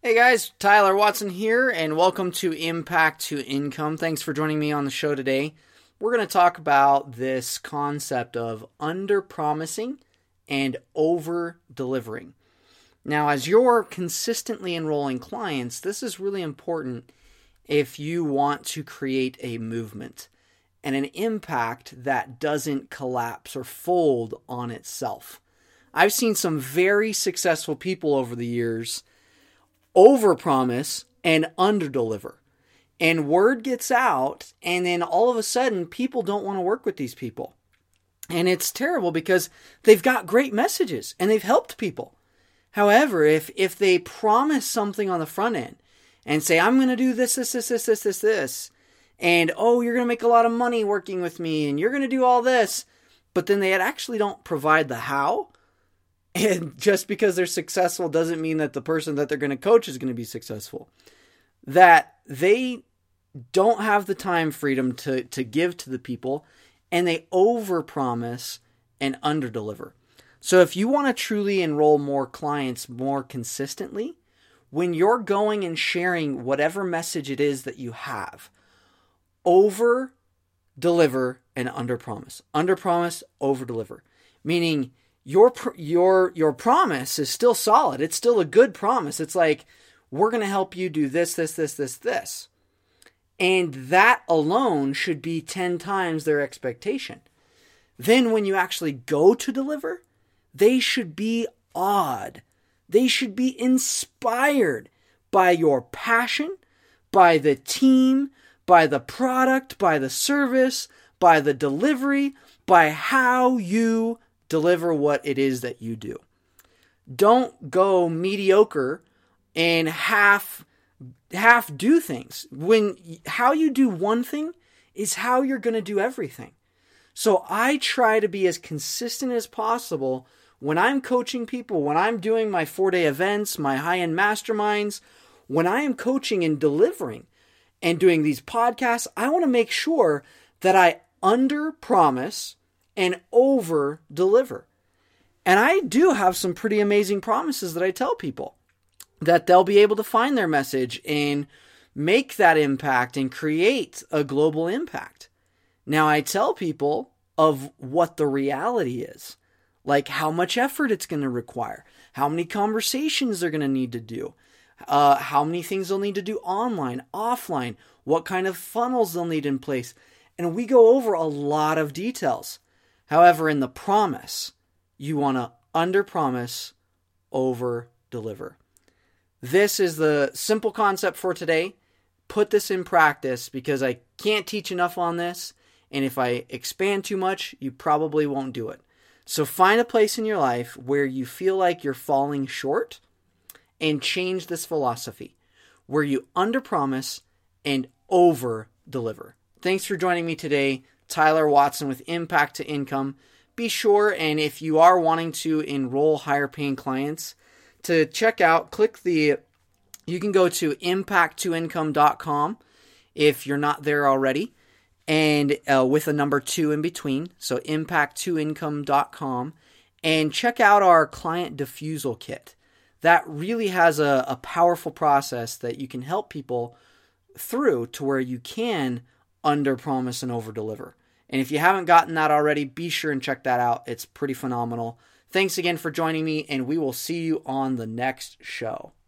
Hey guys, Tyler Watson here, and welcome to Impact to Income. Thanks for joining me on the show today. We're going to talk about this concept of under-promising and over-delivering. Now, as you're consistently enrolling clients, this is really important if you want to create a movement and an impact that doesn't collapse or fold on itself. I've seen some very successful people over the years overpromise and underdeliver. And word gets out, and then all of a sudden, people don't want to work with these people. And it's terrible because they've got great messages and they've helped people. However, if they promise something on the front end and say, I'm going to do this, and oh, you're going to make a lot of money working with me, and you're going to do all this, but then they actually don't provide the how. And just because they're successful doesn't mean that the person that they're going to coach is going to be successful. That they don't have the time freedom to give to the people, and they overpromise and underdeliver. So if you want to truly enroll more clients more consistently, when you're going and sharing whatever message it is that you have, over deliver and underpromise. Underpromise, over deliver. Meaning your promise is still solid. It's still a good promise. It's like, we're going to help you do this. And that alone should be 10 times their expectation. Then when you actually go to deliver, they should be awed. They should be inspired by your passion, by the team, by the product, by the service, by the delivery, by how you deliver what it is that you do. Don't go mediocre and half do things. When how you do one thing is how you're going to do everything. So I try to be as consistent as possible when I'm coaching people, when I'm doing my 4-day events, my high-end masterminds, when I am coaching and delivering and doing these podcasts. I want to make sure that I under-promise and over-deliver. And I do have some pretty amazing promises that I tell people that they'll be able to find their message and make that impact and create a global impact. Now, I tell people of what the reality is, like how much effort it's going to require, how many conversations they're going to need to do, how many things they'll need to do online, offline, what kind of funnels they'll need in place. And we go over a lot of details. However, in the promise, you want to under-promise, over-deliver. This is the simple concept for today. Put this in practice because I can't teach enough on this. And if I expand too much, you probably won't do it. So find a place in your life where you feel like you're falling short and change this philosophy where you under-promise and over-deliver. Thanks for joining me today. Tyler Watson with Impact to Income. Be sure, and if you are wanting to enroll higher paying clients, to check out, you can go to impacttoincome.com if you're not there already, and with a number 2 in between, so impacttoincome.com, and check out our client diffusal kit. That really has a powerful process that you can help people through to where you can under-promise and over-deliver. And if you haven't gotten that already, be sure and check that out. It's pretty phenomenal. Thanks again for joining me, and we will see you on the next show.